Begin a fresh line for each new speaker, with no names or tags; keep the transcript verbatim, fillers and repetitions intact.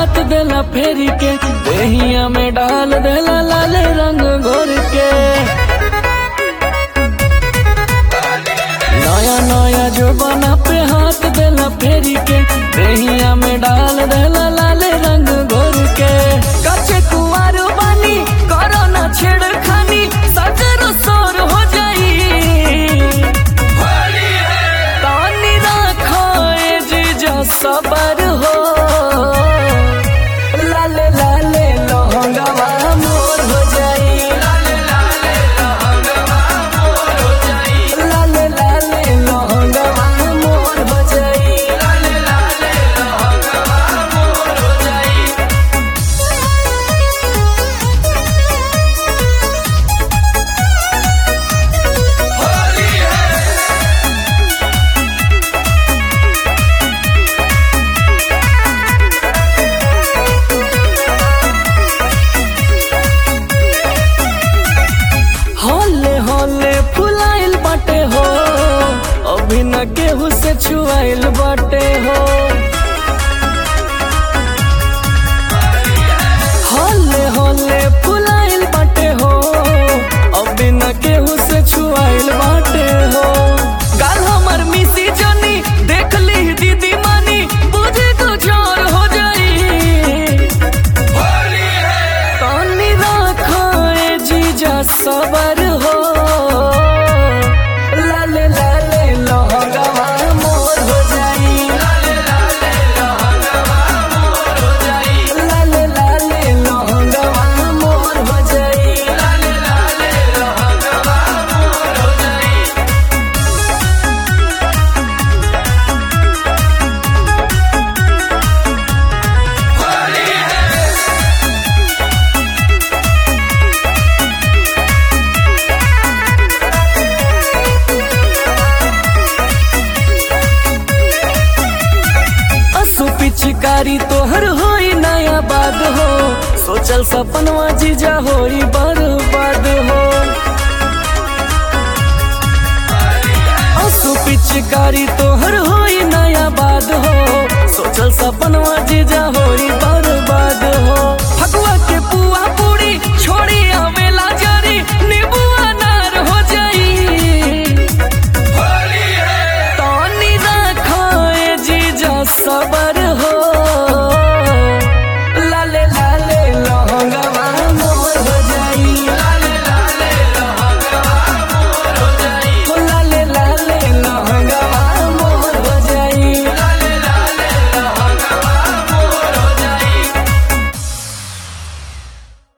हाथ देला फेरी के, देहिया में डाल देला लाल रंग घोर के। नया नया जो बना पे हाथ देला फेरी के, देहिया में डाल देला लाल रंग घोर के। कच्चे कुंवार बानी करो ना छेड़खानी, सजर सोर हो जाई। तानी राखो ए जीजा सबर हो, लाले लाले लहंगवा मोर हो जाई। लाले लाले लहंगवा मोर हो जाई। लाले लाले लहंगवा मोर हो जाई। लाले लाले लहंगवा मोर हो जाई। होली है। होले होले फुलाइल बाटे हो, अभी न केहू से छुआइल बाटे हो। होले होले फुलाइल बाटे हो, अभी न केहू से छुआइल बाटे हो। गाल हमर मिसी जनी देख ली दीदी मानी, बुझे तो जोर हो जाई। तानी राखो ए जीजा सबर हो, लाले लाले लहंगवा मोर हो जाई। लाले लाले लहंगवा मोर हो जाई। लाले लाले लहंगवा मोर हो जाई। लाले लाले लहंगवा मोर हो जाई। होली है। असु पिचकारी तोहर होई नया बात हो, सोचल सपनवा जीजा होई बर्बाद हो। असु पिचकारी तोहर होई नया बात हो, सोचल सपनवा जीजा होई बर्बाद हो। फगुआ के पुआ पूरी छोड़ी आवेला जारी, नींबू अनार हो जाई। तानी राखो ए जीजा सबर